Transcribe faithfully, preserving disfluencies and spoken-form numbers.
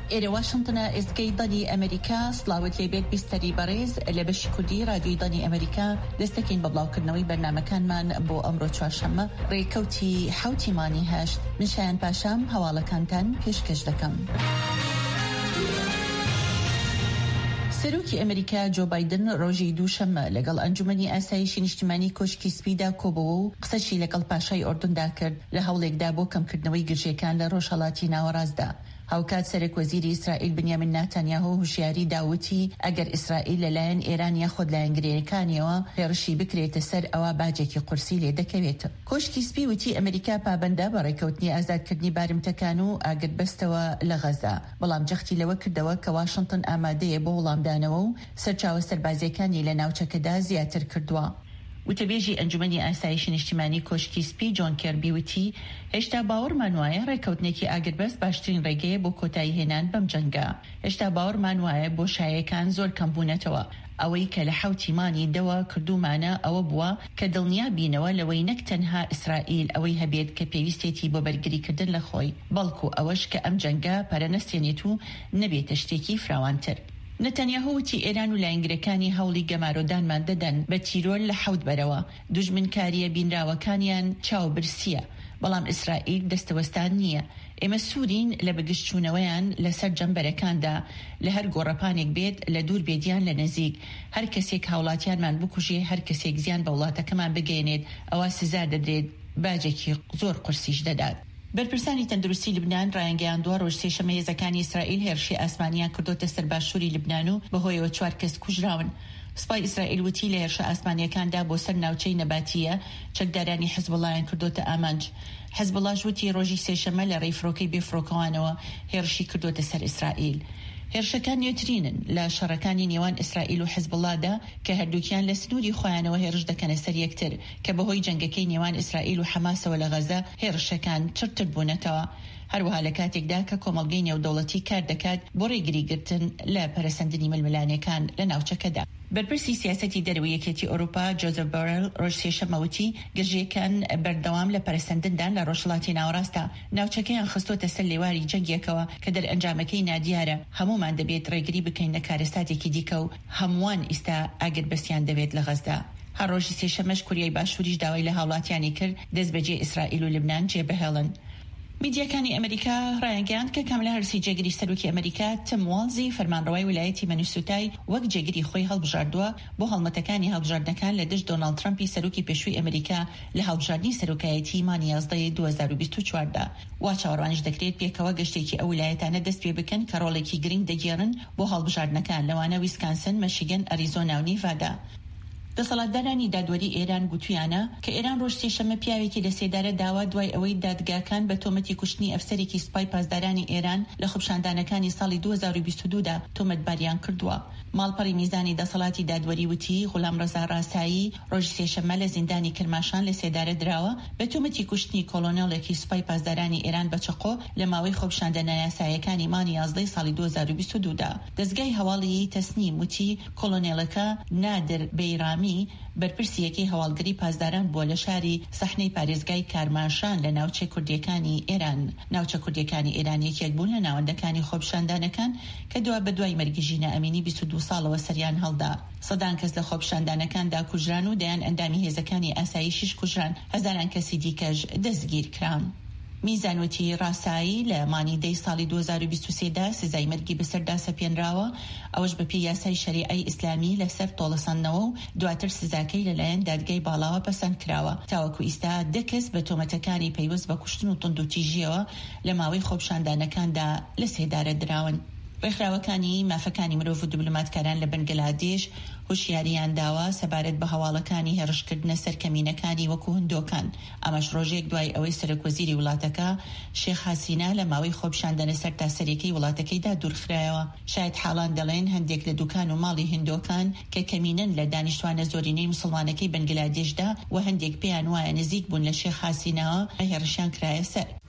إيري واشنطن إسكي ضني أمريكا صلاوت ليبيت بيستري باريز اللي بشي كردي راديو ضني أمريكا دستكين ببلاو كرنوي برنامج كان من بو أمرو تشارشمة ريكوتي حوتي ماني هاشت مشان باشام هوالا كانتن پیشکش دکم. سەرۆکی ئەمریکا جۆ بایدن ڕۆژی دووشەممە لەگەڵ ئەنجومەنی ئاسایشی نیشتیمانی کۆشکی سپیدا کۆبەوە و قسەشی لەگەڵ پاشای ئۆردندا کرد لە هەوڵێکدا بۆ کەمکردنەوەی گرژیەکان لە ڕۆژهەڵاتی ناوەڕاستدا. هاوکات سەرۆک وەزیری ئیسرائیل بنیامین ناتانیاهو هوشیاری داوتی ئەگەر ئیسرائیل لەلایەن ئێران یاخود لایەنگرەکانیەوە هێرشی بکرێتە سەر ئەوە باجێکی قورسی لێ دەکەوێت. کۆشکی سپی وتی ئەمریکا پابەندە بە ڕێکەوتنی ئازادکردنی بارمتەکان و ئاگربەستەوە لە غەزا، بەڵام جەختی لەوە کردەوە کە واشنتن ئامادەیە بۆ وەڵامدانەوە و سەرچاوە سەربازیەکانی لە ناوچەکەدا زیاتر کردووە. وتەبێژی ئەنجومەنی ئاسایشی نیشتیمانی کۆشکی سپی جۆن کێربی وتی هێشتا باوەڕمان وایە ڕێکەوتنێکی ئاگربەست باشترین ڕێگەیە بۆ کۆتایی هێنان بەم جەنگە. هێشتا باوەڕمان وایە بۆ شایەکان زۆر کەمبوونەتەوە. ئەوەی کە لە حوتی مانی دەوە کردومانە ئەوە بووە کە دڵنیا بینەوە لەوەی نەک تەنها ئیسرائیل ئەوەی هەبێت کە پێویستێتی بۆ بەرگریکردن لە خۆی، بەڵکو ئەوەش کە ئەم جەنگە پەرەنەستێنێت و نەبێتە شتێکی فراوانتر. نەتەنیاهو وتی ئێران و لایەنگرەکانی هەوڵی گەمارۆدانمان دەدەن بە تیرۆر لە حەوت بەرەوە، دوژمنکاریە بینراوەکانیان چاوبرسیە، بەڵام ئیسرائیل دەستەوەستان نییە. ئێمە سوورین لە بەگشتچوونەوەیان لەسەر جەمبەرەکاندا، لە هەر گۆڕەپانێک بێت لە دوور بێدیان لە نزیک، هەر کەسێک هاوڵاتیانمان بکوژێ، هەر کەسێک زیان بە وڵاتەکەمان بگەێنێت ئەوە سزا دەدرێت، باجێکی زۆر قورسیش دەدات. بەرپرسانی تەندروستی لبنان ڕایانگەیاندووە ڕۆژ سێشەمە هێزەکانی ئیسرائیل هێرشی ئاسمانیان کردوتە سەر باشووری لبنان و بەهۆیەوە چوار کەس کوژراون. سوپای ئیسرائیل وتی لە هێرشە ئاسمانیەکاندا بۆ سەر ناوچەی نەباتیە چەکدارانی حیزبوڵایان کردوتە ئامانج. حیزبوڵاش وتی ڕۆژی سێشەمە لە ڕێفرۆکەی بێفرۆکەوانەوە هێرشی کردوتە سەر ئیسرائیل. هێرشەکان نوێترینن لە شەڕەکانی نێوان ئیسرائیل و حیزبوڵادا کە هەردووکیان لە سنووری خۆیانەوە هێرش دەکەنە سەر یەکتر، کە بەهۆی جەنگەکەی نێوان ئیسرائیل و حەماسەوە لە غەزە هێرشەکان چرتر بوونەتەوە. هەروەها لە کاتێکدا کە کۆمەڵگەی نێودەوڵەتی کار دەکات بۆ ڕێگریگرتن لە پەرەسەندنی ململانیەکان لە ناوچەکەدا. بەرپرسی سیاسەتی دەرەوەی یەکێتی ئەوروپا جۆزەف بۆرێل ڕۆژ سێشەمە وتی گرژیەکان بەردەوام لە پەرەسەندندان لە ڕۆژهەڵاتی ناوەڕاستە ناوچەکەیان خستۆتە سەر لێواری جەنگێکەوە کە دەرئەنجامەکەی نادیارە. هەمومان دەبێت ڕێگری بکەین لە کارەساتێکی دیکە و هەمووان ئیستا ئاگربەستیان دەوێت لە غەزدا. هەر ڕۆژی سێشەمەش کوریای باشووریش داوای لە هاوڵاتیانی کرد دەست بەجێ ئیسرائیل و لبنان جێبەهێڵن. میدیاکانی ئەمریکا ڕایانگەیاند کە کاملا هەرسی جێگیری سەرۆکی ئەمریکا تیم والزی فەرمانڕەوای ویلایەتی مینیسۆتای وەک جێگیری خۆی هەڵبژاردووە بۆ هەڵمەتەکانی هەڵبژاردنەکان لە دژ دۆناڵد ترامپی سەرۆکی پێشووی ئەمریکا لە هەڵبژاردننی سەرۆکایەتی مانگی یازدەی دوو هەزار و بیست و چوار دا. وا چاوەڕوانیش دەکرێت پێکەوە گەشتێکی ئەو ویلایەتانە دەست پێ بکەن کە ڕۆڵێکی گرنگ دەگێڕن بۆ هەڵبژاردنەکان لەوانە ویسکانسن، مەشیگەن، ئەریزۆنا و نیڤادا. دەسەڵاتدارانی دادوەری ئێران گوتویانە کە ئێران ڕۆژ سێشەمە پیاوێکی لە سێدارە داوا دوای ئەوەی دادگاکان بە تۆمەتی کوشتنی ئەفسەرێکی سوپای پاسدارانی ئێران لە خوبشاندانەکانی ساڵی دوو هەزار و بیست و دوو دا تۆمەتباریان کردووە. ماڵپەڕی میزانی دەسەڵاتی دادوەری وتی غولام ڕەزا ڕاسایی ڕۆژ سێشەمە لە زیندانی کرماشان لە سێدارە دراوە بە تۆمەتی کوشتنی کۆلۆنێڵێکی سوپای پاسدارانی ئێران بە چەقۆ لە ماوەی خوبشاندنە یاساییەکانی مانگی یازدەی ساڵی دوو هەزار و بیست و دوو دا. دەستگای هەواڵی تەسنیم وتی کۆلۆنێڵەکە نادر بەیرامی بەرپرسیەکەی هەواڵگری پاسداران بووە لە شاری سەحنەی پارێزگای کارماشان لە ناوچە کوردیەکانی ئێران. ناوچە کوردیەکانی ئێران یەکێک بوون لە ناوەندەکانی خۆپیشاندانەکان کە دوای بەدوای مەرگی ژینە ئەمینی بیست و دوو ساڵەوە سەریان هەڵدا. سەدان کەس لە خۆپیشاندانەکاندا کوژران و دەیان ئەندامی هێزەکانی ئاسایشیش کوژران، هەزاران کەسی دیکەش دەستگیر کران. میزانوتی ڕاسایی لە مانی دەی ساڵی دوو هەزار و بیست و سێ دا سزای مەرگی بەسەردا سەپێنراوە، ئەوەش بە پێی یاسای شەریعەی ئیسلامی لەسەر تۆڵەساندنەوە و دواتر سزاکەی لەلایەن دادگای باڵاوە پەسەند کراوە. تاوەکو ئیستا دەکەس بە تۆمەتەکانی پەیوەست بە کوشتن و توندوتیژیەوە لە ماوەی خۆپیشاندانەکاندا لە سێدارە دراون. ڕێکخراوەکانی مافەکانی مرۆڤ و دیبلۆماتکاران لە بەنگلادێش هوشیاریان داوە سەبارەت بە هەواڵەکانی هێرشکردنە سەر کەمینەکانی وەکو هندۆکان. ئەمەش ڕۆژێک دوای ئەوەی سەرۆکوەزیری وڵاتەکە شێخ حەسینە لە ماوەی خۆپیشاندنە سەر تاسەریەکەی وڵاتەکەیدا دوورخرایەوە. شاید حاڵان دەڵێن هەندێک لە دوکان و ماڵی هندۆکان کە کەمینن لە دانیشتوانە زۆرینەی موسڵمانەکەی بەنگلادێشدا و هەندێک پێیان وایە نزیک بوون لە شێخ حەسینەوە هێرشیان کرایە سەر.